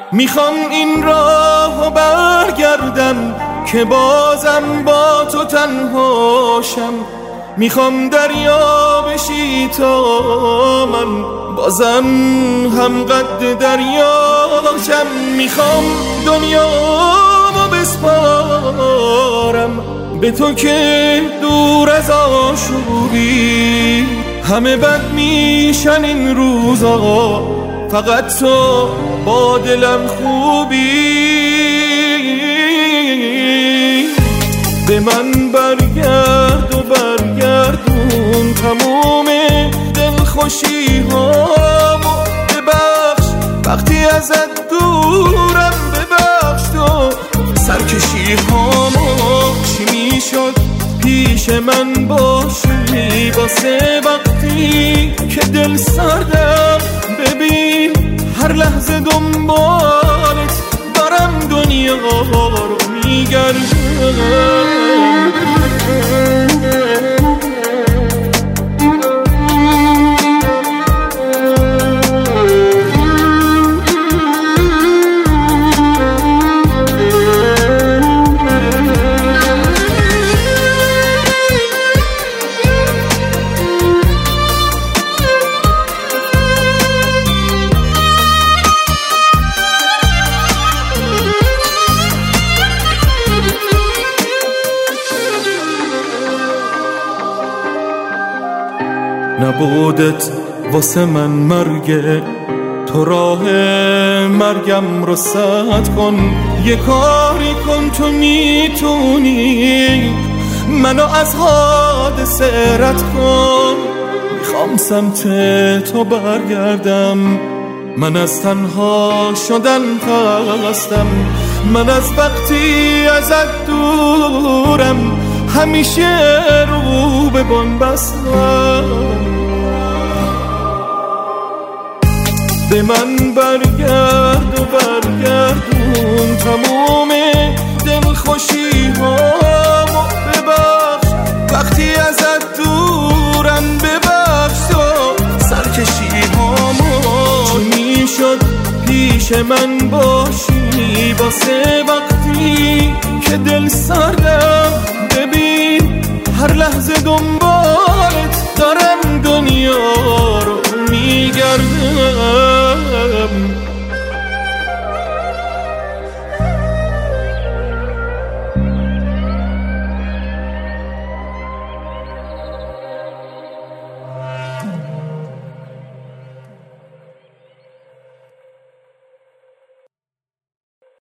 میخوام این راهو برگردم که بازم با تو تنهاشم. میخوام دریا بشی تا من بازم هم قد دریاشم. میخوام دنیامو بسپارم به تو که دور از آشوبی. همه بد میشن این روزا، فقط تو با دلم خوبی. به من برگرد و برگردون تموم دلخوشی هامو. ببخش وقتی ازت دورم، ببخش تو سرکشی هامو. چی میشد پیش من باشی واسه وقتی که دل سردم. ببین هر لحظه دنبالت دارم، دنیا رو میگردم. نبودت واسه من مرگه، تو راه مرگم رو سد کن. یه کاری کن تو میتونی منو از حادثه رد کن. میخوام سمت تو برگردم، من از تنها شدن خستم. من از وقتی ازت دورم همیشه رو به بن بستم. به من برگرد و برگردون تموم دلخوشی هامو. ببخش وقتی ازت دورم، ببخش تو سرکشی هامو. چی میشد پیش من باشی واسه وقتی که دل سردم. ببین هر لحظه دنبالت دارم، دنیا رو میگردم.